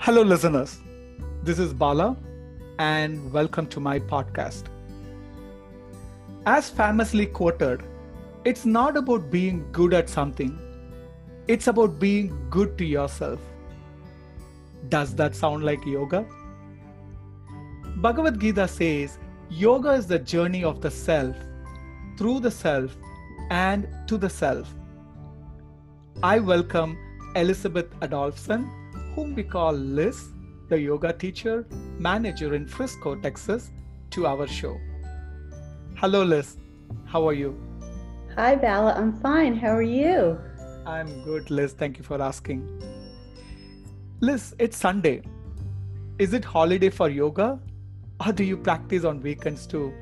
Hello, listeners. This is Bala, and welcome to my podcast. As famously quoted, it's not about being good at something, it's about being good to yourself. Does that sound like yoga? Bhagavad Gita says yoga is the journey of the self, through the self, and to the self. I welcome Elizabeth Adolphson, whom we call Liz, the yoga teacher, manager in Frisco, Texas, to our show. Hello, Liz. How are you? Hi, Bala. I'm fine. How are you? I'm good, Liz. Thank you for asking. Liz, it's Sunday. Is it holiday for yoga? Or do you practice on weekends too?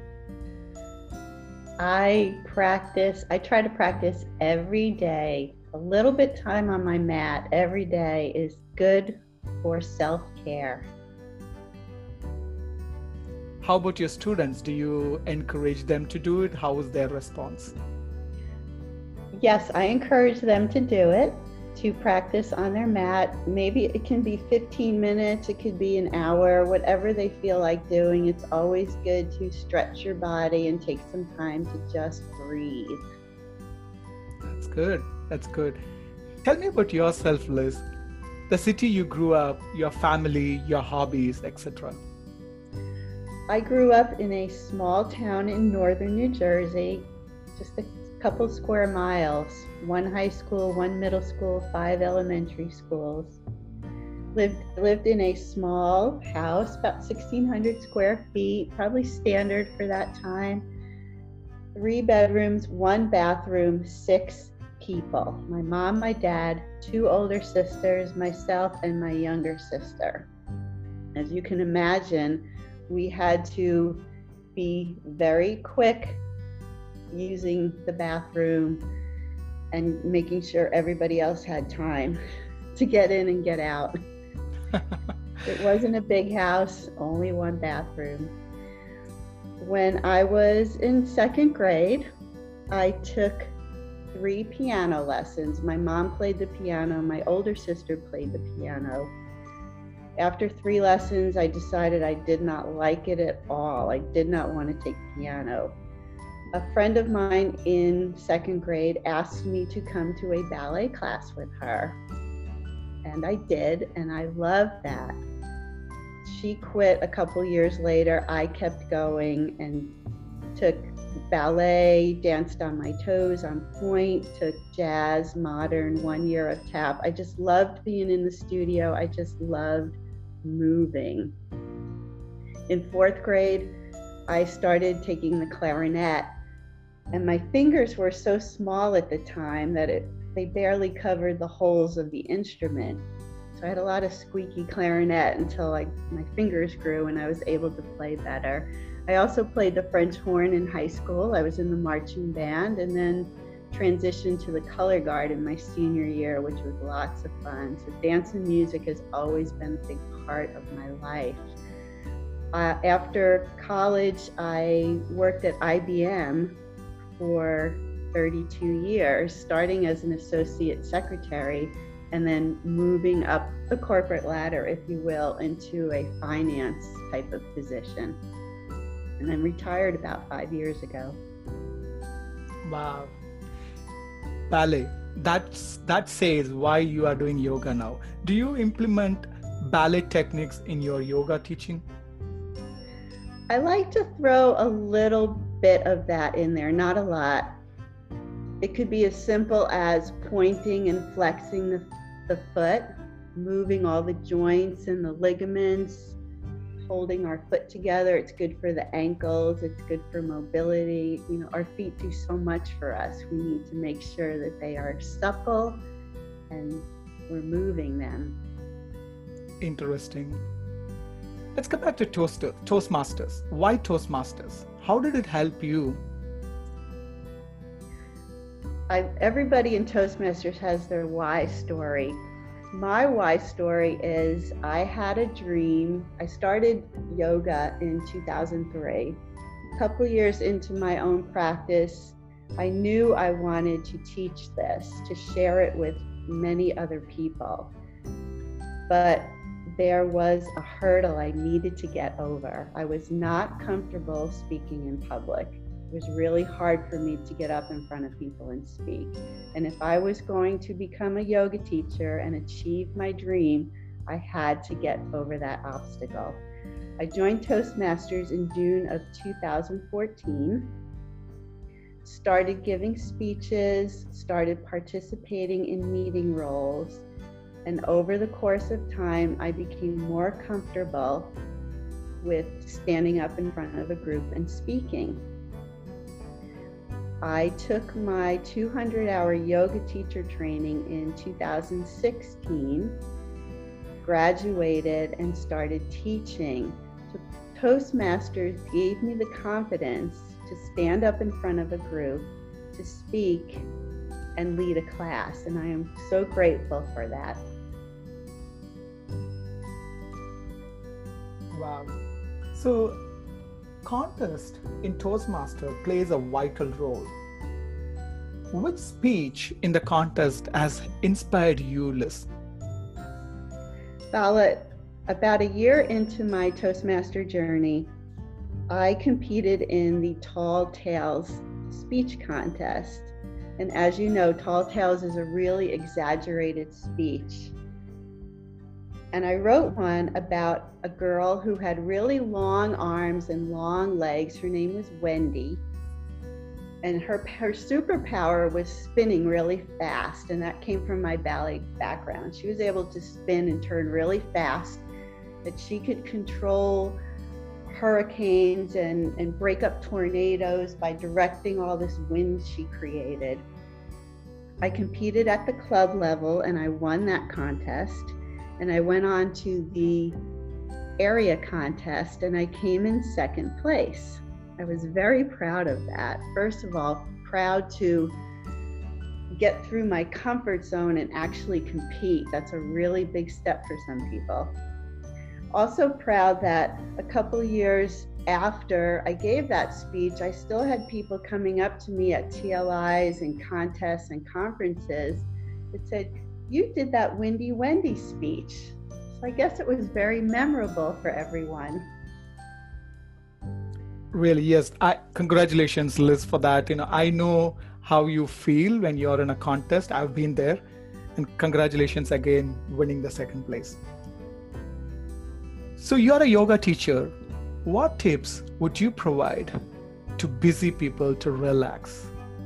I try to practice every day. A little bit time on my mat every day is good for self-care. How about your students? Do you encourage them to do it? How is their response? Yes, I encourage them to do it, to practice on their mat. Maybe it can be 15 minutes, it could be an hour, whatever they feel like doing. It's always good to stretch your body and take some time to just breathe. That's good. That's good. Tell me about yourself, Liz. The city you grew up, your family, your hobbies, etc. I grew up in a small town in northern New Jersey, just a couple square miles, one high school, one middle school, 5 elementary schools. Lived in a small house, about 1,600 square feet, probably standard for that time. 3 bedrooms, 1 bathroom, 6 people. My mom, my dad, 2 older sisters, myself, and my younger sister. As you can imagine, we had to be very quick using the bathroom and making sure everybody else had time to get in and get out. It wasn't a big house, only 1 bathroom. When I was in 2nd grade, I took 3 piano lessons. My mom played the piano, my older sister played the piano. After 3 lessons, I decided I did not like it at all. I did not want to take piano. A friend of mine in 2nd grade asked me to come to a ballet class with her. And I did, and I loved that. She quit a couple years later. I kept going and took ballet, danced on my toes, on point, took jazz, modern, 1 year of tap. I just loved being in the studio. I just loved moving. In 4th grade, I started taking the clarinet, and my fingers were so small at the time that they barely covered the holes of the instrument. So I had a lot of squeaky clarinet until my fingers grew and I was able to play better. I also played the French horn in high school. I was in the marching band and then transitioned to the color guard in my senior year, which was lots of fun. So dance and music has always been a big part of my life. After college, I worked at IBM for 32 years, starting as an associate secretary and then moving up the corporate ladder, if you will, into a finance type of position. And then retired about 5 years ago. Wow. Ballet. That says why you are doing yoga now. Do you implement ballet techniques in your yoga teaching? I like to throw a little bit of that in there, not a lot. It could be as simple as pointing and flexing the foot, moving all the joints and the ligaments, holding our foot together. It's good for the ankles, it's good for mobility. Our feet do so much for us. We need to make sure that they are supple and we're moving them. Interesting. Let's come back to Toastmasters. Why Toastmasters? How did it help you? Everybody in Toastmasters has their why story. My why story is I had a dream. I started yoga in 2003. A couple years into my own practice, I knew I wanted to teach this, to share it with many other people. But there was a hurdle I needed to get over. I was not comfortable speaking in public. It was really hard for me to get up in front of people and speak. And if I was going to become a yoga teacher and achieve my dream, I had to get over that obstacle. I joined Toastmasters in June of 2014, started giving speeches, started participating in meeting roles, and over the course of time, I became more comfortable with standing up in front of a group and speaking. I took my 200-hour yoga teacher training in 2016, graduated, and started teaching. So Toastmasters gave me the confidence to stand up in front of a group, to speak, and lead a class, and I am so grateful for that. Wow. So, contest in Toastmaster plays a vital role. Which speech in the contest has inspired you, Liz? Bala, about a year into my Toastmaster journey, I competed in the Tall Tales speech contest. And as you know, Tall Tales is a really exaggerated speech. And I wrote one about a girl who had really long arms and long legs. Her name was Wendy. And her superpower was spinning really fast. And that came from my ballet background. She was able to spin and turn really fast, that she could control hurricanes and break up tornadoes by directing all this wind she created. I competed at the club level and I won that contest. And I went on to the area contest and I came in second place. I was very proud of that. First of all, proud to get through my comfort zone and actually compete. That's a really big step for some people. Also proud that a couple years after I gave that speech, I still had people coming up to me at TLIs and contests and conferences that said, "You did that Windy Wendy speech." So I guess it was very memorable for everyone. Really, yes. Congratulations, Liz, for that. I know how you feel when you're in a contest. I've been there. And congratulations again, winning the second place. So you're a yoga teacher. What tips would you provide to busy people to relax?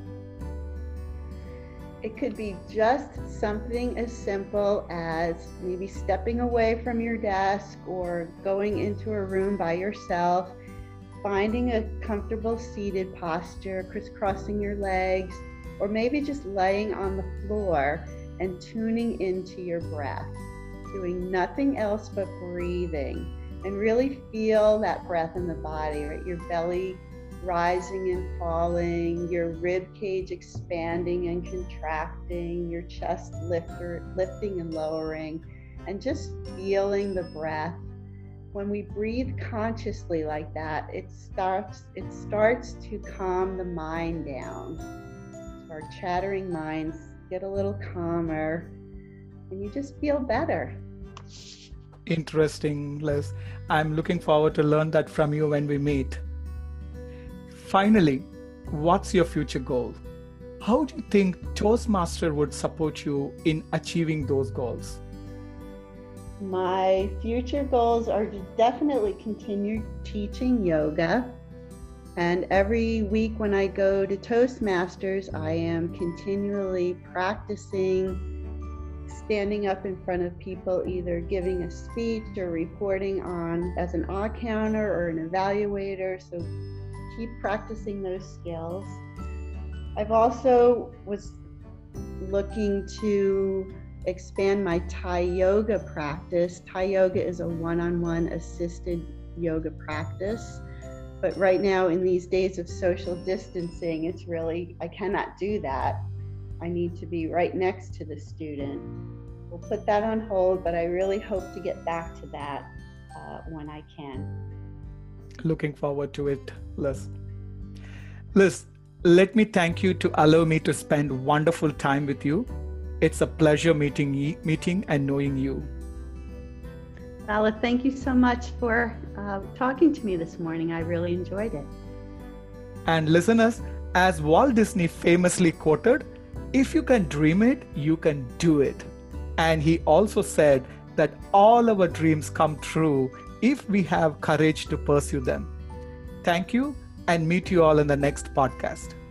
It could be just something as simple as maybe stepping away from your desk or going into a room by yourself, finding a comfortable seated posture, crisscrossing your legs, or maybe just laying on the floor and tuning into your breath, doing nothing else but breathing, and really feel that breath in the body, right? Your belly rising and falling, your rib cage expanding and contracting, your chest lifting and lowering, and just feeling the breath. When we breathe consciously like that, it starts to calm the mind down. So our chattering minds get a little calmer, and you just feel better. Interesting, Liz. I'm looking forward to learn that from you when we meet. Finally, what's your future goal? How do you think Toastmaster would support you in achieving those goals? My future goals are to definitely continue teaching yoga. And every week when I go to Toastmasters, I am continually practicing standing up in front of people, either giving a speech or reporting on as an odd counter or an evaluator. So keep practicing those skills. I've also was looking to expand my Thai yoga practice. Thai yoga is a one-on-one assisted yoga practice. But right now in these days of social distancing, I cannot do that. I need to be right next to the student. We'll put that on hold, but I really hope to get back to that when I can. Looking forward to it, Liz. Liz, let me thank you to allow me to spend wonderful time with you. It's a pleasure meeting and knowing you. Vala, thank you so much for talking to me this morning. I really enjoyed it. And listeners, as Walt Disney famously quoted, if you can dream it, you can do it. And he also said that all our dreams come true if we have courage to pursue them. Thank you, and meet you all in the next podcast.